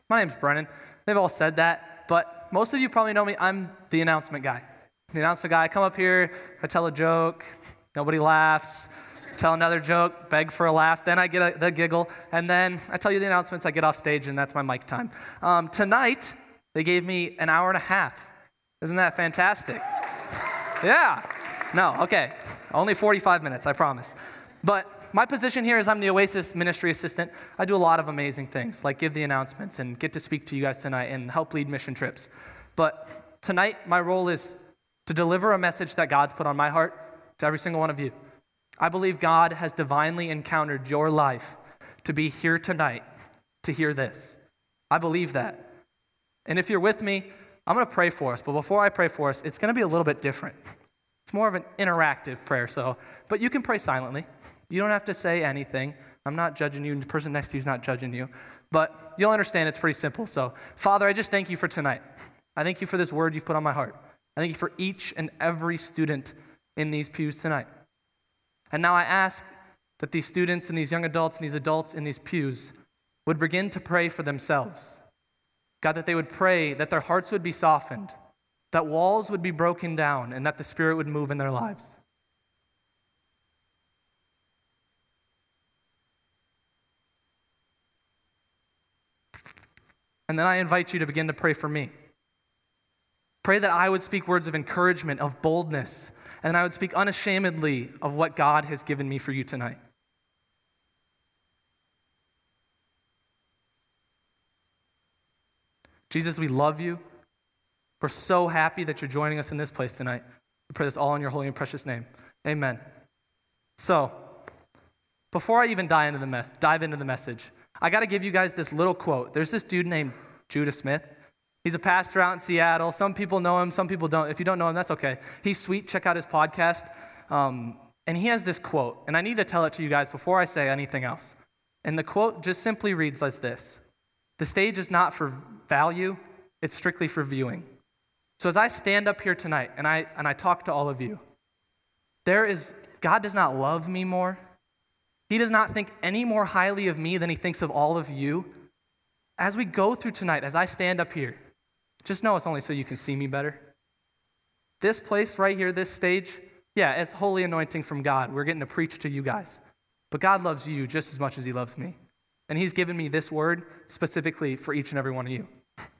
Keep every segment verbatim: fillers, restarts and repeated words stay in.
My name's Brennan. They've all said that, but most of you probably know me. I'm the announcement guy. The announcement guy. I come up here, I tell a joke, nobody laughs. Tell another joke, beg for a laugh, then I get a, the giggle, and then I tell you the announcements, I get off stage, and that's my mic time. Um, tonight, they gave me an hour and a half. Isn't that fantastic? Yeah. No, okay. Only forty-five minutes, I promise. But my position here is I'm the Oasis ministry assistant. I do a lot of amazing things, like give the announcements and get to speak to you guys tonight and help lead mission trips. But tonight, my role is to deliver a message that God's put on my heart to every single one of you. I believe God has divinely encountered your life to be here tonight to hear this. I believe that. And if you're with me, I'm going to pray for us. But before I pray for us, it's going to be a little bit different. It's more of an interactive prayer, so, but you can pray silently. You don't have to say anything. I'm not judging you, and the person next to you is not judging you. But you'll understand it's pretty simple. So, Father, I just thank you for tonight. I thank you for this word you've put on my heart. I thank you for each and every student in these pews tonight. And now I ask that these students and these young adults and these adults in these pews would begin to pray for themselves. God, that they would pray that their hearts would be softened, that walls would be broken down, and that the Spirit would move in their lives. And then I invite you to begin to pray for me. Pray that I would speak words of encouragement, of boldness, and I would speak unashamedly of what God has given me for you tonight. Jesus, we love you. We're so happy that you're joining us in this place tonight. We pray this all in your holy and precious name. Amen. So, before I even dive into the, mess, dive into the message, I got to give you guys this little quote. There's this dude named Judah Smith. He's a pastor out in Seattle. Some people know him, some people don't. If you don't know him, that's okay. He's sweet. Check out his podcast. Um, and he has this quote, and I need to tell it to you guys before I say anything else. And the quote just simply reads like this: "The stage is not for value, it's strictly for viewing." So as I stand up here tonight and I and I talk to all of you, there is, God does not love me more. He does not think any more highly of me than he thinks of all of you. As we go through tonight, as I stand up here, just know it's only so you can see me better. This place right here, this stage, yeah, it's holy anointing from God. We're getting to preach to you guys. But God loves you just as much as he loves me. And he's given me this word specifically for each and every one of you.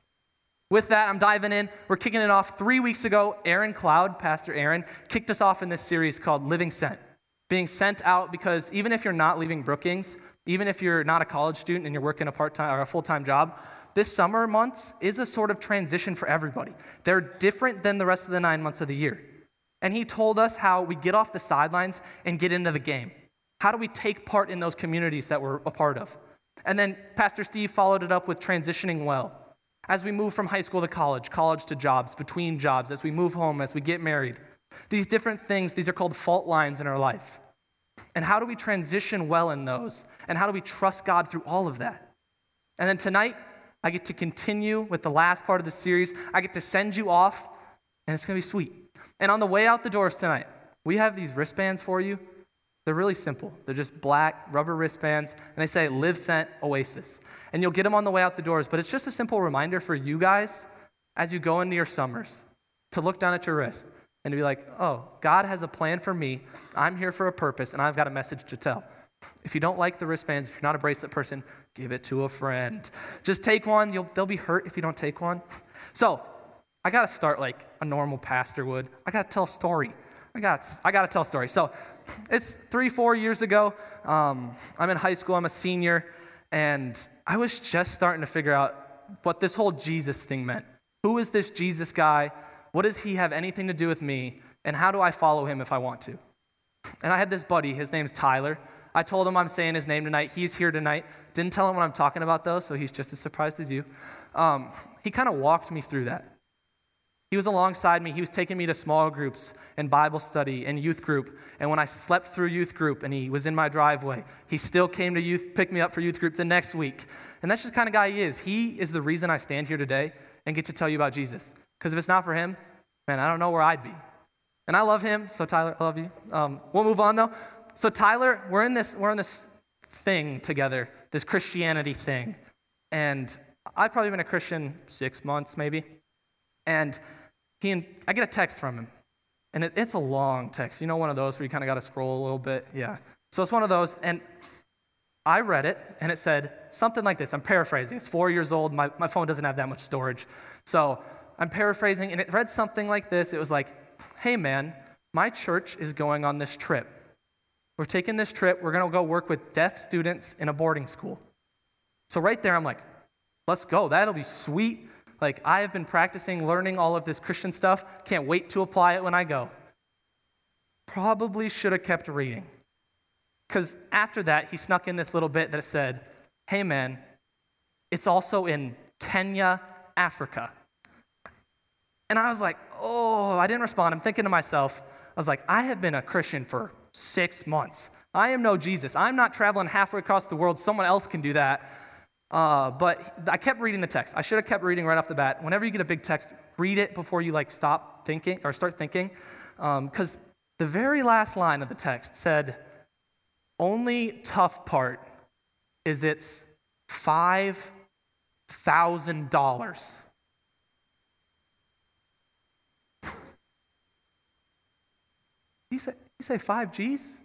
With that, I'm diving in. We're kicking it off. Three weeks ago, Aaron Cloud, Pastor Aaron, kicked us off in this series called Living Sent. Being sent out because even if you're not leaving Brookings, even if you're not a college student and you're working a part-time or a full-time job, this summer months is a sort of transition for everybody. They're different than the rest of the nine months of the year. And he told us how we get off the sidelines and get into the game. How do we take part in those communities that we're a part of? And then Pastor Steve followed it up with transitioning well. As we move from high school to college, college to jobs, between jobs, as we move home, as we get married. These different things, these are called fault lines in our life. And how do we transition well in those? And how do we trust God through all of that? And then tonight, I get to continue with the last part of the series. I get to send you off, and it's going to be sweet. And on the way out the doors tonight, we have these wristbands for you. They're really simple. They're just black rubber wristbands, and they say, Live Sent Oasis. And you'll get them on the way out the doors, but it's just a simple reminder for you guys as you go into your summers to look down at your wrist and to be like, oh, God has a plan for me. I'm here for a purpose, and I've got a message to tell. If you don't like the wristbands, if you're not a bracelet person, give it to a friend. Just take one. You'll, they'll be hurt if you don't take one. So I got to start like a normal pastor would. I got to tell a story. I got I got to tell a story. So it's three, four years ago. Um, I'm in high school. I'm a senior. And I was just starting to figure out what this whole Jesus thing meant. Who is this Jesus guy? What does he have anything to do with me? And how do I follow him if I want to? And I had this buddy. His name's Tyler. I told him I'm saying his name tonight. He's here tonight. Didn't tell him what I'm talking about, though, so he's just as surprised as you. Um, he kind of walked me through that. He was alongside me. He was taking me to small groups and Bible study and youth group. And when I slept through youth group and he was in my driveway, he still came to youth, pick me up for youth group the next week. And that's just the kind of guy he is. He is the reason I stand here today and get to tell you about Jesus. Because if it's not for him, man, I don't know where I'd be. And I love him, so Tyler, I love you. Um, we'll move on, though. So Tyler, we're in this we're in this thing together, this Christianity thing. And I've probably been a Christian six months maybe. And he and I get a text from him. And it, it's a long text. You know, one of those where you kind of got to scroll a little bit? Yeah. So it's one of those. And I read it, and it said something like this. I'm paraphrasing. It's four years old. My, my phone doesn't have that much storage. So I'm paraphrasing, and it read something like this. It was like, hey, man, my church is going on this trip. We're taking this trip. We're going to go work with deaf students in a boarding school. So right there, I'm like, let's go. That'll be sweet. Like, I have been practicing learning all of this Christian stuff. Can't wait to apply it when I go. Probably should have kept reading. Because after that, he snuck in this little bit that said, hey, man, it's also in Kenya, Africa. And I was like, oh, I didn't respond. I'm thinking to myself, I was like, I have been a Christian for six months. I am no Jesus. I'm not traveling halfway across the world. Someone else can do that. Uh, but I kept reading the text. I should have kept reading right off the bat. Whenever you get a big text, read it before you like stop thinking or start thinking. Because um, the very last line of the text said, only tough part is it's five thousand dollars. You say, you say five G's?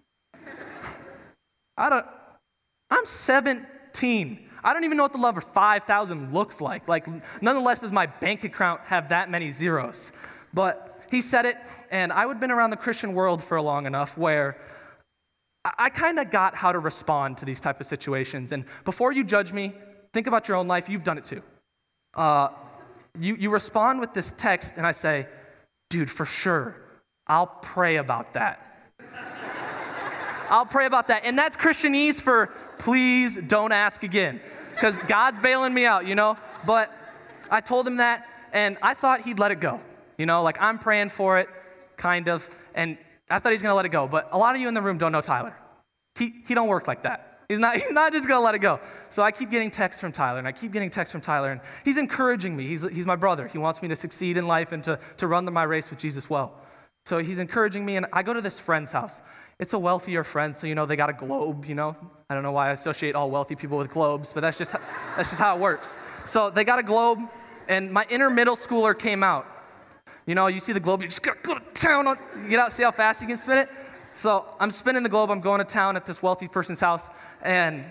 I don't, I'm seventeen. I don't even know what the number five thousand looks like. Like, nonetheless, does my bank account have that many zeros? But he said it, and I would have been around the Christian world for long enough where I, I kind of got how to respond to these type of situations. And before you judge me, think about your own life. You've done it too. Uh, you, you respond with this text, and I say, dude, for sure, I'll pray about that. I'll pray about that. And that's Christianese for please don't ask again, because God's bailing me out, you know? But I told him that, and I thought he'd let it go. You know, like I'm praying for it, kind of, and I thought he's going to let it go. But a lot of you in the room don't know Tyler. He he don't work like that. He's not, he's not just going to let it go. So I keep getting texts from Tyler, and I keep getting texts from Tyler, and he's encouraging me. He's, he's my brother. He wants me to succeed in life and to, to run the, my race with Jesus well. So he's encouraging me, and I go to this friend's house. It's a wealthier friend, so, you know, they got a globe, you know. I don't know why I associate all wealthy people with globes, but that's just, that's just how it works. So they got a globe, and my inner middle schooler came out. You know, you see the globe, you just gotta go to town. On, you get out, see how fast you can spin it? So I'm spinning the globe, I'm going to town at this wealthy person's house, and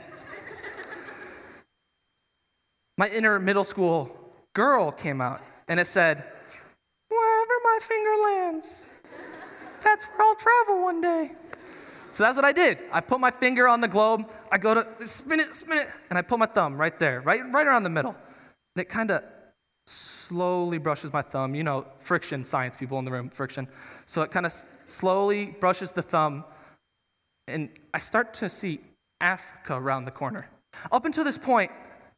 my inner middle school girl came out, and it said, wherever my finger lands, that's where I'll travel one day. So that's what I did. I put my finger on the globe, I go to spin it, spin it, and I put my thumb right there, right, right around the middle. And it kind of slowly brushes my thumb. You know, friction, science people in the room, friction. So it kind of s- slowly brushes the thumb, and I start to see Africa around the corner. Up until this point,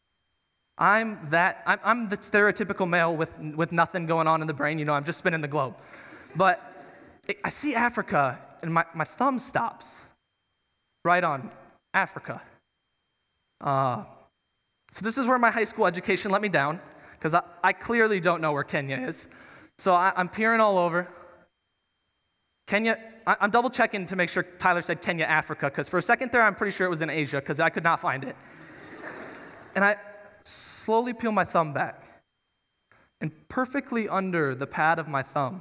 I'm that, I'm, I'm the stereotypical male with, with nothing going on in the brain. You know, I'm just spinning the globe. But it, I see Africa, and my, my thumb stops right on Africa. Uh, so this is where my high school education let me down, because I, I clearly don't know where Kenya is. So I, I'm peering all over. Kenya, I, I'm double checking to make sure Tyler said Kenya, Africa, because for a second there I'm pretty sure it was in Asia, because I could not find it. And I slowly peel my thumb back, and perfectly under the pad of my thumb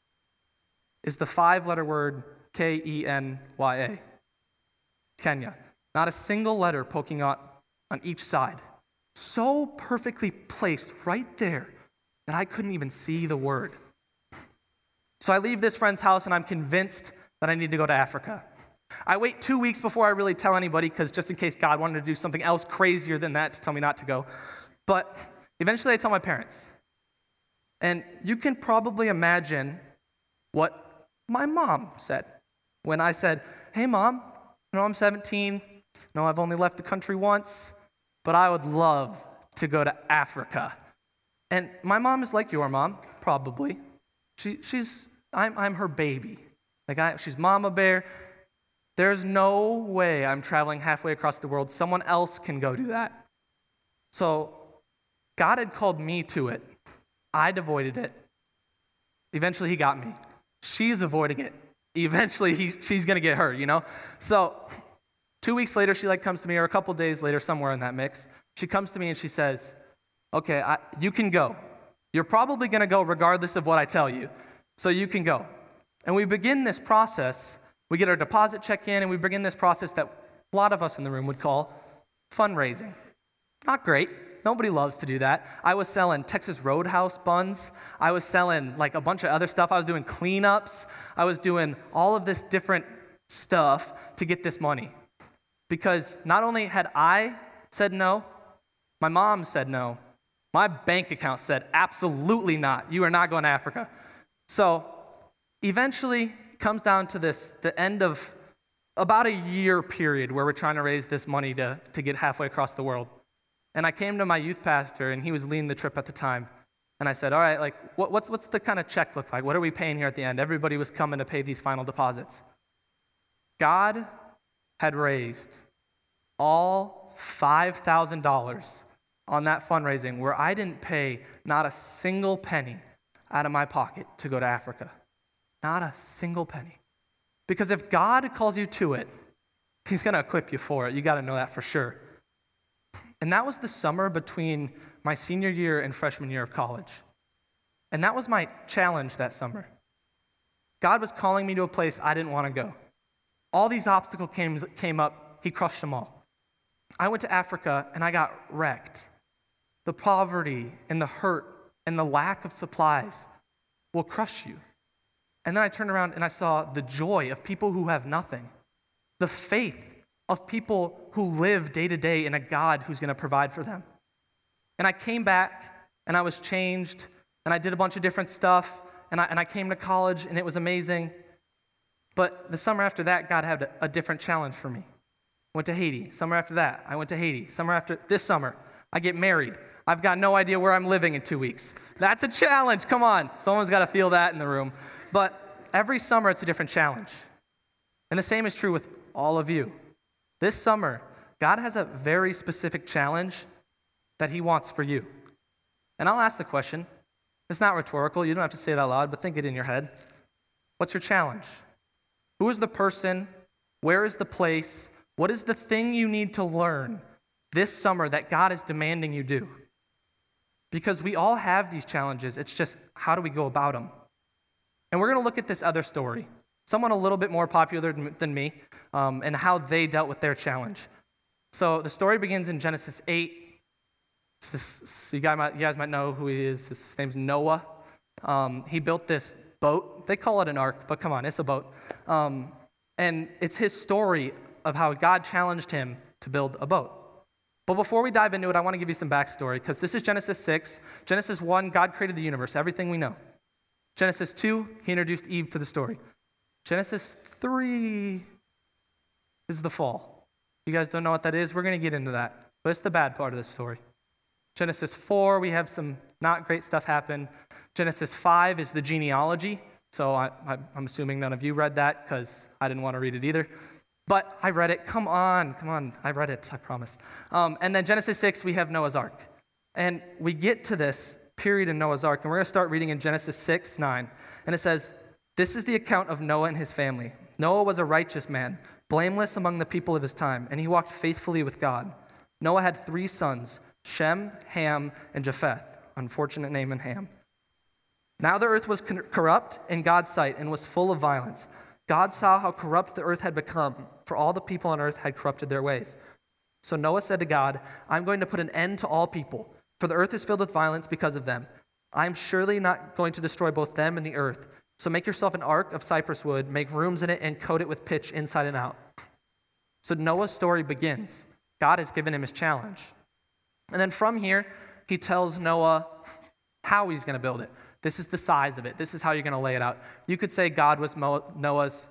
is the five-letter word K E N Y A, Kenya. Not a single letter poking out on each side. So perfectly placed right there that I couldn't even see the word. So I leave this friend's house, and I'm convinced that I need to go to Africa. I wait two weeks before I really tell anybody, because just in case God wanted to do something else crazier than that to tell me not to go. But eventually I tell my parents. And you can probably imagine what my mom said when I said, hey, Mom, you know, I'm seventeen. No, I've only left the country once, but I would love to go to Africa. And my mom is like your mom, probably. She, she's, I'm, I'm her baby. Like I, she's mama bear. There's no way I'm traveling halfway across the world. Someone else can go do that. So God had called me to it. I'd avoided it. Eventually he got me. She's avoiding it. Eventually he, she's going to get hurt, you know? So two weeks later, she like comes to me, or a couple days later, somewhere in that mix, she comes to me and she says, Okay, I, you can go. You're probably going to go regardless of what I tell you. So you can go. And we begin this process. We get our deposit check in, and we begin this process that a lot of us in the room would call fundraising. Not great. Nobody loves to do that. I was selling Texas Roadhouse buns. I was selling like a bunch of other stuff. I was doing cleanups. I was doing all of this different stuff to get this money. Because not only had I said no, my mom said no. My bank account said, absolutely not. You are not going to Africa. So eventually it comes down to this, the end of about a year period where we're trying to raise this money to, to get halfway across the world. And I came to my youth pastor, and he was leading the trip at the time. And I said, all right, like, what, what's, what's the kind of check look like? What are we paying here at the end? Everybody was coming to pay these final deposits. God had raised all five thousand dollars on that fundraising where I didn't pay not a single penny out of my pocket to go to Africa. Not a single penny. Because if God calls you to it, he's going to equip you for it. You got to know that for sure. And that was the summer between my senior year and freshman year of college. And that was my challenge that summer. God was calling me to a place I didn't want to go. All these obstacles came, came up, he crushed them all. I went to Africa and I got wrecked. The poverty and the hurt and the lack of supplies will crush you. And then I turned around and I saw the joy of people who have nothing, the faith of people who live day to day in a God who's going to provide for them. And I came back and I was changed and I did a bunch of different stuff and I, and I came to college and it was amazing. But the summer after that, God had a, a different challenge for me. I went to Haiti. Summer after that, I went to Haiti. Summer after this summer, I get married. I've got no idea where I'm living in two weeks. That's a challenge. Come on. Someone's got to feel that in the room. But every summer, it's a different challenge. And the same is true with all of you. This summer, God has a very specific challenge that he wants for you. And I'll ask the question. It's not rhetorical. You don't have to say it out loud, but think it in your head. What's your challenge? Who is the person? Where is the place? What is the thing you need to learn this summer that God is demanding you do? Because we all have these challenges. It's just, how do we go about them? And we're going to look at this other story, someone a little bit more popular than me, um, and how they dealt with their challenge. So the story begins in Genesis eight. This, so you, guys might, you guys might know who he is. His name's Noah. Um, he built this boat. They call it an ark, but come on, it's a boat. Um, and it's his story of how God challenged him to build a boat. But before we dive into it, I want to give you some backstory, because this is Genesis six. Genesis one, God created the universe, everything we know. Genesis two, he introduced Eve to the story. Genesis three is the fall. You guys don't know what that is? We're going to get into that. But it's the bad part of the story. Genesis four, we have some not great stuff happen. Genesis five is the genealogy. So I, I, I'm assuming none of you read that, because I didn't want to read it either. But I read it. Come on, come on. I read it, I promise. Um, and then Genesis six, we have Noah's Ark. And we get to this period in Noah's Ark, and we're going to start reading in Genesis six, nine. And it says, "This is the account of Noah and his family. Noah was a righteous man, blameless among the people of his time, and he walked faithfully with God. Noah had three sons, Shem, Ham, and Japheth." Unfortunate name in Ham. "Now the earth was corrupt in God's sight and was full of violence. God saw how corrupt the earth had become, for all the people on earth had corrupted their ways. So Noah said to God, 'I'm going to put an end to all people, for the earth is filled with violence because of them. I am surely not going to destroy both them and the earth. So make yourself an ark of cypress wood, make rooms in it, and coat it with pitch inside and out.'" So Noah's story begins. God has given him his challenge. And then from here, he tells Noah how he's going to build it. This is the size of it. This is how you're going to lay it out. You could say God was Mo- Noah's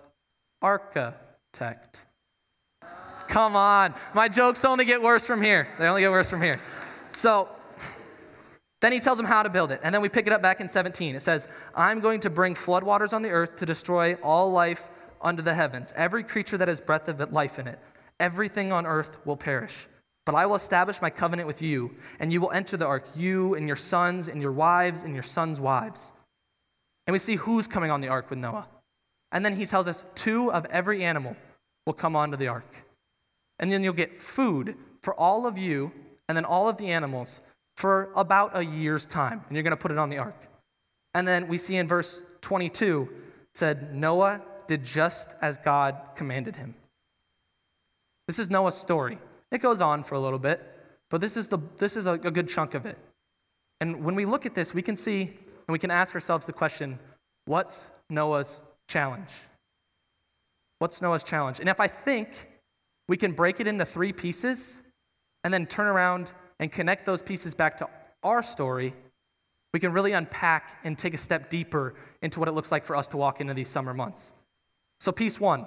architect. Come on. My jokes only get worse from here. They only get worse from here. So then he tells him how to build it. And then we pick it up back in seventeen. It says, "I'm going to bring floodwaters on the earth to destroy all life under the heavens, every creature that has breath of life in it. Everything on earth will perish. But I will establish my covenant with you, and you will enter the ark, you and your sons and your wives and your sons' wives." And we see who's coming on the ark with Noah. And then he tells us two of every animal will come onto the ark. And then you'll get food for all of you and then all of the animals for about a year's time, and you're going to put it on the ark. And then we see in verse twenty-two, it said, Noah did just as God commanded him. This is Noah's story. It goes on for a little bit, but this is the this is a, a good chunk of it. And when we look at this, we can see and we can ask ourselves the question, what's Noah's challenge? What's Noah's challenge? And if I think we can break it into three pieces and then turn around and connect those pieces back to our story, we can really unpack and take a step deeper into what it looks like for us to walk into these summer months. So piece one,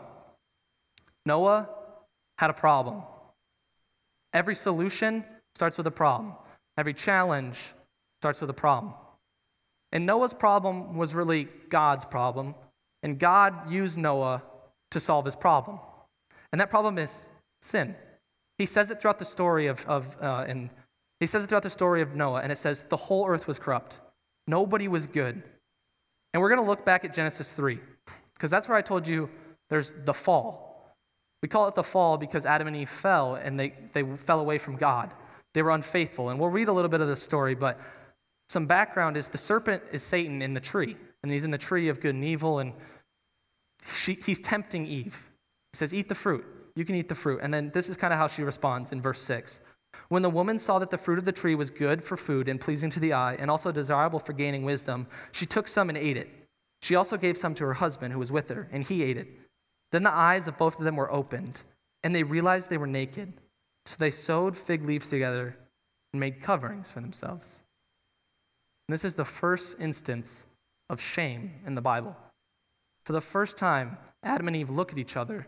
Noah had a problem. Every solution starts with a problem. Every challenge starts with a problem. And Noah's problem was really God's problem, and God used Noah to solve his problem. And that problem is sin. He says it throughout the story of, of uh, and he says it throughout the story of Noah, and it says the whole earth was corrupt. Nobody was good. And we're going to look back at Genesis three, because that's where I told you there's the fall. We call it the fall because Adam and Eve fell, and they, they fell away from God. They were unfaithful. And we'll read a little bit of this story, but some background is the serpent is Satan in the tree, and he's in the tree of good and evil, and she, he's tempting Eve. He says, eat the fruit. You can eat the fruit. And then this is kind of how she responds in verse six. When the woman saw that the fruit of the tree was good for food and pleasing to the eye and also desirable for gaining wisdom, she took some and ate it. She also gave some to her husband who was with her, and he ate it. Then the eyes of both of them were opened, and they realized they were naked. So they sewed fig leaves together and made coverings for themselves. And this is the first instance of shame in the Bible. For the first time, Adam and Eve look at each other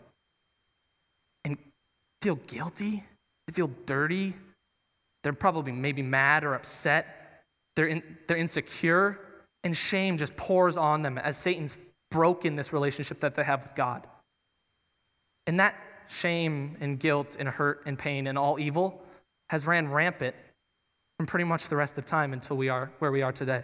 and feel guilty. They feel dirty. They're probably maybe mad or upset. They're in, they're insecure, and shame just pours on them as Satan's broken this relationship that they have with God. And that shame and guilt and hurt and pain and all evil has ran rampant from pretty much the rest of the time until we are where we are today.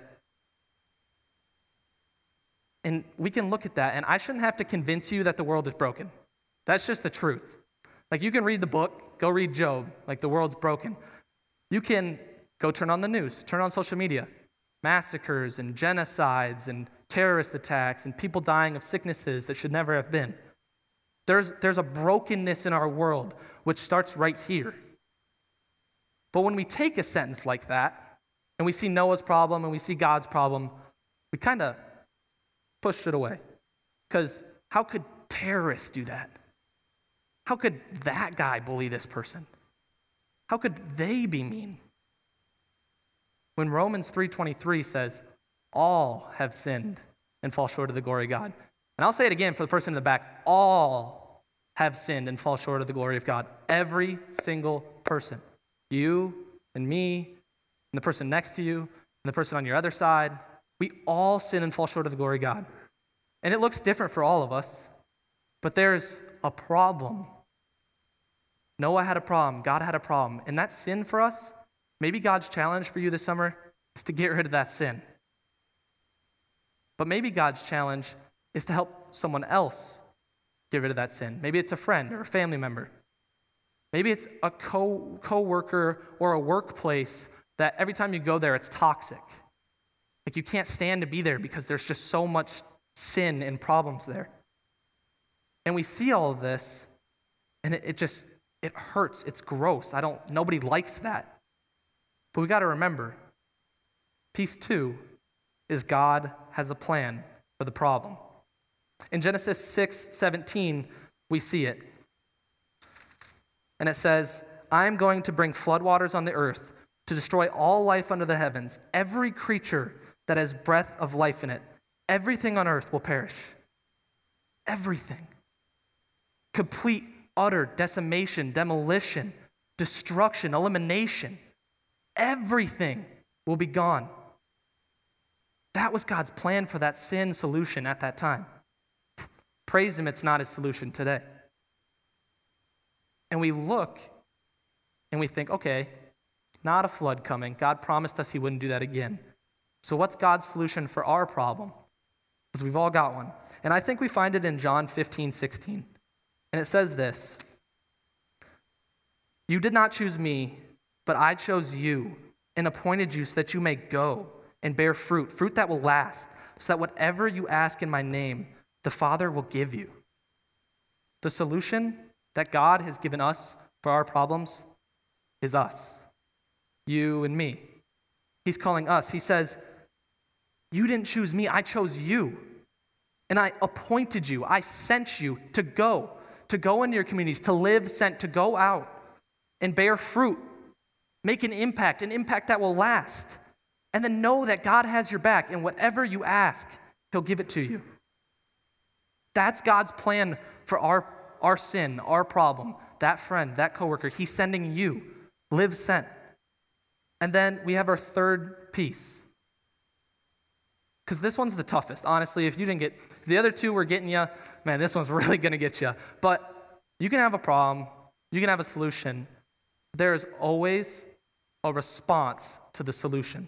And we can look at that, and I shouldn't have to convince you that the world is broken. That's just the truth. Like, you can read the book, go read Job, like the world's broken. You can go turn on the news, turn on social media, massacres and genocides and terrorist attacks and people dying of sicknesses that should never have been. There's, there's a brokenness in our world which starts right here. But when we take a sentence like that, and we see Noah's problem and we see God's problem, we kind of push it away. Because how could terrorists do that? How could that guy bully this person? How could they be mean? When Romans three twenty-three says, all have sinned and fall short of the glory of God. And I'll say it again for the person in the back, all have sinned and fall short of the glory of God. Every single person. You and me and the person next to you and the person on your other side, we all sin and fall short of the glory of God. And it looks different for all of us, but there's a problem. Noah had a problem. God had a problem. And that sin for us, maybe God's challenge for you this summer is to get rid of that sin. But maybe God's challenge is to help someone else get rid of that sin. Maybe it's a friend or a family member. Maybe it's a co co-worker or a workplace that every time you go there, it's toxic. Like, you can't stand to be there because there's just so much sin and problems there. And we see all of this, and it, it just, it hurts. It's gross. I don't, nobody likes that. But we got to remember, piece two is God has a plan for the problem. In Genesis six seventeen, we see it. And it says, I am going to bring floodwaters on the earth to destroy all life under the heavens. Every creature that has breath of life in it, everything on earth will perish. Everything. Complete, utter decimation, demolition, destruction, elimination. Everything will be gone. That was God's plan for that sin solution at that time. Praise him, it's not his solution today. And we look and we think, okay, not a flood coming. God promised us he wouldn't do that again. So what's God's solution for our problem? Because we've all got one. And I think we find it in John fifteen sixteen. And it says this, you did not choose me, but I chose you and appointed you so that you may go and bear fruit, fruit that will last, so that whatever you ask in my name, the Father will give you. The solution that God has given us for our problems is us, you and me. He's calling us. He says, you didn't choose me, I chose you. And I appointed you, I sent you to go, to go into your communities, to live, sent, to go out and bear fruit, make an impact, an impact that will last. And then know that God has your back, and whatever you ask, he'll give it to you. That's God's plan for our, our sin, our problem, that friend, that coworker. He's sending you. Live sent. And then we have our third piece. Because this one's the toughest. Honestly, if you didn't get, if the other two were getting you, man, this one's really going to get you. But you can have a problem. You can have a solution. There is always a response to the solution.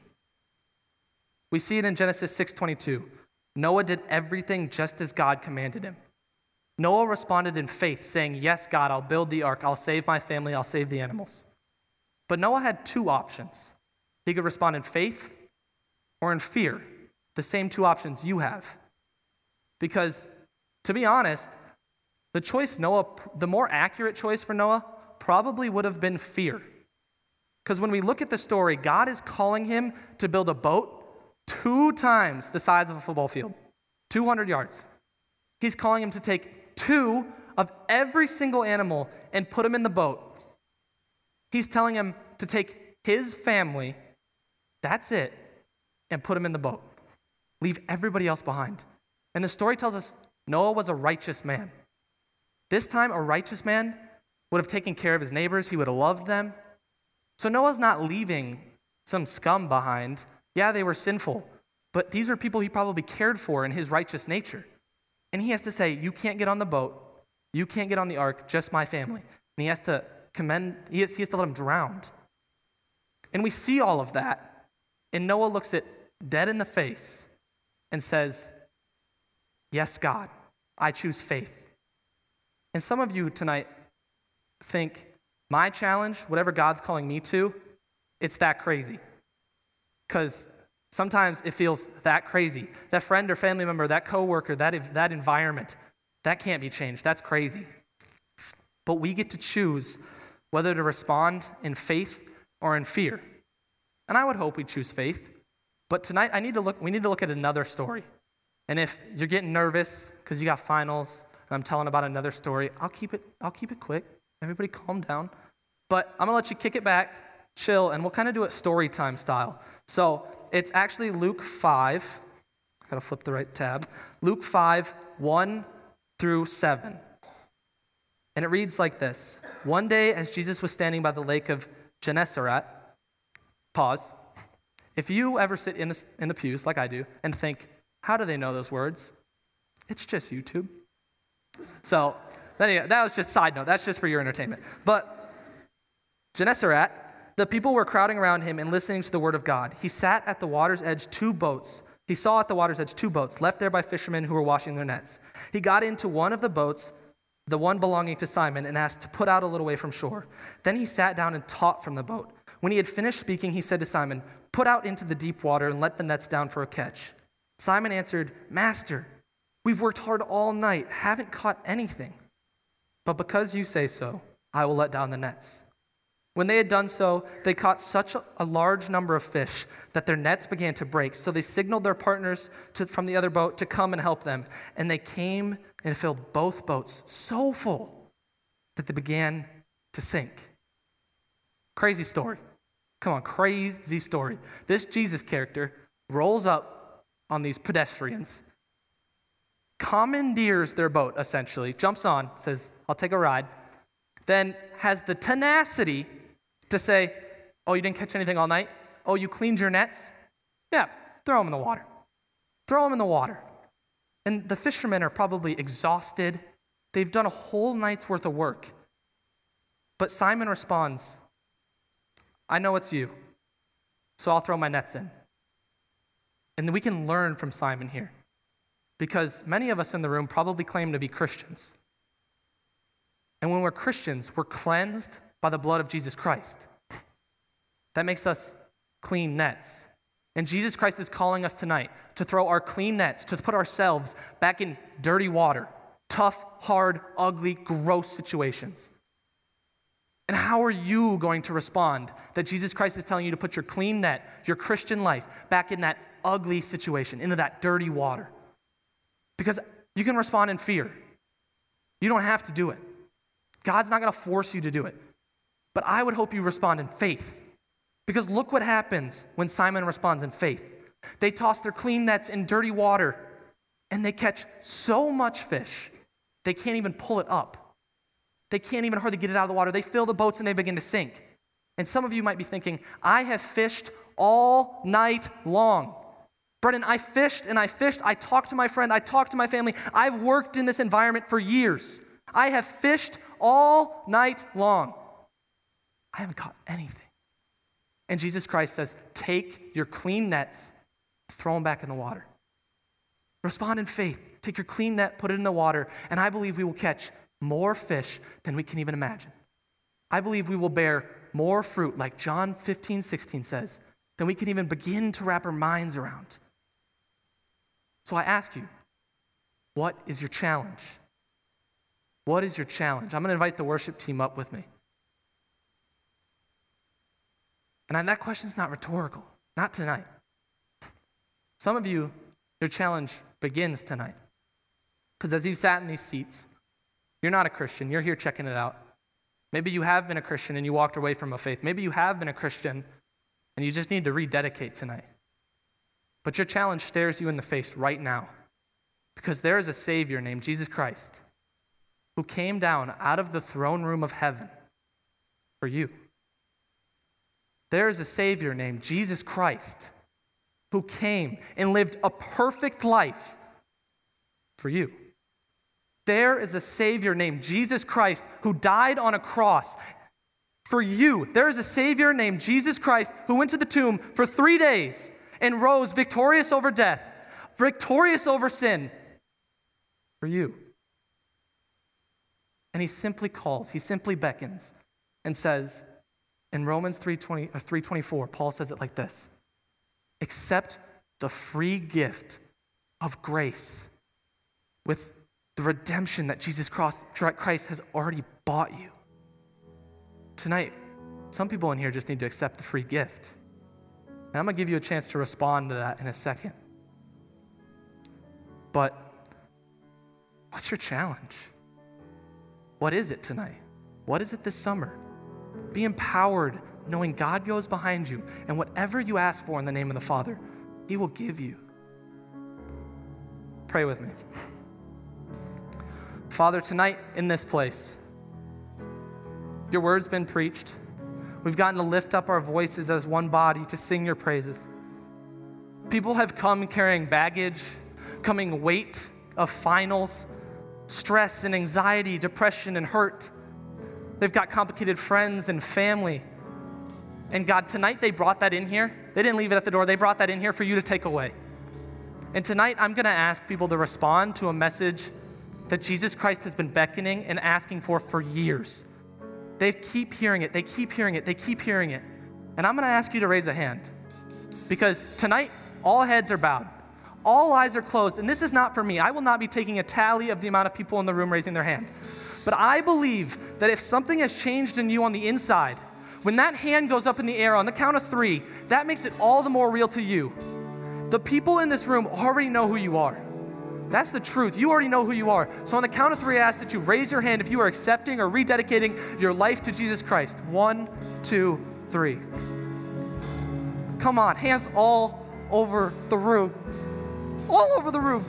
We see it in Genesis six twenty-two. Noah did everything just as God commanded him. Noah responded in faith, saying, yes, God, I'll build the ark. I'll save my family. I'll save the animals. But Noah had two options. He could respond in faith or in fear, the same two options you have. Because, to be honest, the choice Noah, the more accurate choice for Noah probably would have been fear. Because when we look at the story, God is calling him to build a boat two times the size of a football field, two hundred yards. He's calling him to take two of every single animal and put them in the boat. He's telling him to take his family, that's it, and put them in the boat. Leave everybody else behind. And the story tells us Noah was a righteous man. This time, a righteous man would have taken care of his neighbors. He would have loved them. So Noah's not leaving some scum behind. Yeah, they were sinful, but these are people he probably cared for in his righteous nature. And he has to say, you can't get on the boat. You can't get on the ark, just my family. And he has to commend, he has, he has to let them drown. And we see all of that. And Noah looks it dead in the face and says, yes, God, I choose faith. And some of you tonight think, my challenge, whatever God's calling me to, it's that crazy. Because sometimes it feels that crazy. That friend or family member, that coworker, that, that environment, that can't be changed. That's crazy. But we get to choose whether to respond in faith or in fear. And I would hope we choose faith. But tonight, I need to look. we need to look at another story. And if you're getting nervous because you got finals and I'm telling about another story, I'll keep it, I'll keep it quick. Everybody calm down. But I'm going to let you kick it back, chill, and we'll kind of do it story time style. So it's actually Luke five. Got to flip the right tab. Luke five, one through seven. And it reads like this. One day as Jesus was standing by the lake of Gennesaret, pause. If you ever sit in the, in the pews like I do and think, how do they know those words? It's just YouTube. So anyway, that was just side note. That's just for your entertainment. But Gennesaret, the people were crowding around him and listening to the word of God. He sat at the water's edge two boats. He saw at the water's edge two boats left there by fishermen who were washing their nets. He got into one of the boats, the one belonging to Simon, and asked to put out a little way from shore. Then he sat down and taught from the boat. When he had finished speaking, he said to Simon, "Put out into the deep water and let the nets down for a catch." Simon answered, "Master, we've worked hard all night, haven't caught anything. But because you say so, I will let down the nets." When they had done so, they caught such a, a large number of fish that their nets began to break. So they signaled their partners to, from the other boat to come and help them. And they came and filled both boats so full that they began to sink. Crazy story. Come on, crazy story. This Jesus character rolls up on these pedestrians, commandeers their boat, essentially, jumps on, says, "I'll take a ride," then has the tenacity to say, "Oh, you didn't catch anything all night? Oh, you cleaned your nets? Yeah, throw them in the water. Throw them in the water." And the fishermen are probably exhausted. They've done a whole night's worth of work. But Simon responds, "I know it's you, so I'll throw my nets in." And we can learn from Simon here, because many of us in the room probably claim to be Christians. And when we're Christians, we're cleansed by the blood of Jesus Christ. That makes us clean nets. And Jesus Christ is calling us tonight to throw our clean nets, to put ourselves back in dirty water, tough, hard, ugly, gross situations. And how are you going to respond that Jesus Christ is telling you to put your clean net, your Christian life, back in that ugly situation, into that dirty water? Because you can respond in fear. You don't have to do it. God's not going to force you to do it. But I would hope you respond in faith. Because look what happens when Simon responds in faith. They toss their clean nets in dirty water, and they catch so much fish, they can't even pull it up. They can't even hardly get it out of the water. They fill the boats and they begin to sink. And some of you might be thinking, I have fished all night long. Brennan, I fished and I fished. I talked to my friend. I talked to my family. I've worked in this environment for years. I have fished all night long. I haven't caught anything. And Jesus Christ says, take your clean nets, throw them back in the water. Respond in faith. Take your clean net, put it in the water, and I believe we will catch more fish than we can even imagine. I believe we will bear more fruit, like John fifteen sixteen says, than we can even begin to wrap our minds around. So I ask you, what is your challenge? What is your challenge? I'm going to invite the worship team up with me. And that question's not rhetorical, not tonight. Some of you, your challenge begins tonight. Because as you've sat in these seats, you're not a Christian. You're here checking it out. Maybe you have been a Christian and you walked away from a faith. Maybe you have been a Christian and you just need to rededicate tonight. But your challenge stares you in the face right now. Because there is a Savior named Jesus Christ who came down out of the throne room of heaven for you. There is a Savior named Jesus Christ who came and lived a perfect life for you. There is a Savior named Jesus Christ who died on a cross for you. There is a Savior named Jesus Christ who went to the tomb for three days and rose victorious over death, victorious over sin for you. And he simply calls, he simply beckons and says, in Romans three twenty or three twenty-four, Paul says it like this: accept the free gift of grace with the redemption that Jesus Christ has already bought you. Tonight, some people in here just need to accept the free gift. And I'm going to give you a chance to respond to that in a second. But what's your challenge? What is it tonight? What is it this summer? Be empowered knowing God goes behind you, and whatever you ask for in the name of the Father, he will give you. Pray with me. Father, tonight in this place, your word's been preached. We've gotten to lift up our voices as one body to sing your praises. People have come carrying baggage, coming weight of finals, stress and anxiety, depression and hurt. They've got complicated friends and family. And God, tonight they brought that in here. They didn't leave it at the door. They brought that in here for you to take away. And tonight I'm going to ask people to respond to a message that Jesus Christ has been beckoning and asking for for years. They keep hearing it. They keep hearing it. They keep hearing it. And I'm going to ask you to raise a hand. Because tonight, all heads are bowed. All eyes are closed. And this is not for me. I will not be taking a tally of the amount of people in the room raising their hand. But I believe that if something has changed in you on the inside, when that hand goes up in the air on the count of three, that makes it all the more real to you. The people in this room already know who you are. That's the truth. You already know who you are. So on the count of three, I ask that you raise your hand if you are accepting or rededicating your life to Jesus Christ. One, two, three. Come on, hands all over the room. All over the room.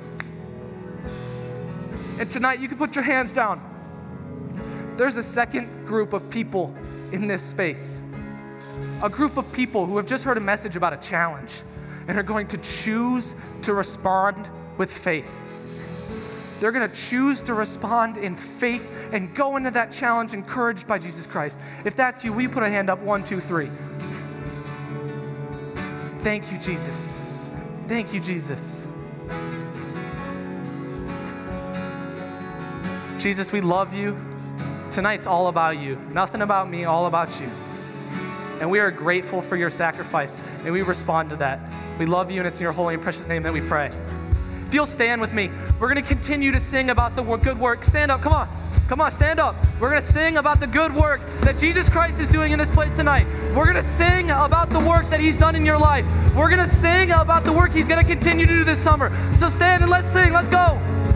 And tonight, you can put your hands down. There's a second group of people in this space. A group of people who have just heard a message about a challenge and are going to choose to respond with faith. They're going to choose to respond in faith and go into that challenge encouraged by Jesus Christ. If that's you, will you put a hand up? One, two, three. Thank you, Jesus. Thank you, Jesus. Jesus, we love you. Tonight's all about you. Nothing about me, all about you. And we are grateful for your sacrifice, and we respond to that. We love you, and it's in your holy and precious name that we pray. If you'll stand with me, we're going to continue to sing about the good work. Stand up, come on. Come on, stand up. We're going to sing about the good work that Jesus Christ is doing in this place tonight. We're going to sing about the work that he's done in your life. We're going to sing about the work he's going to continue to do this summer. So stand and let's sing. Let's go.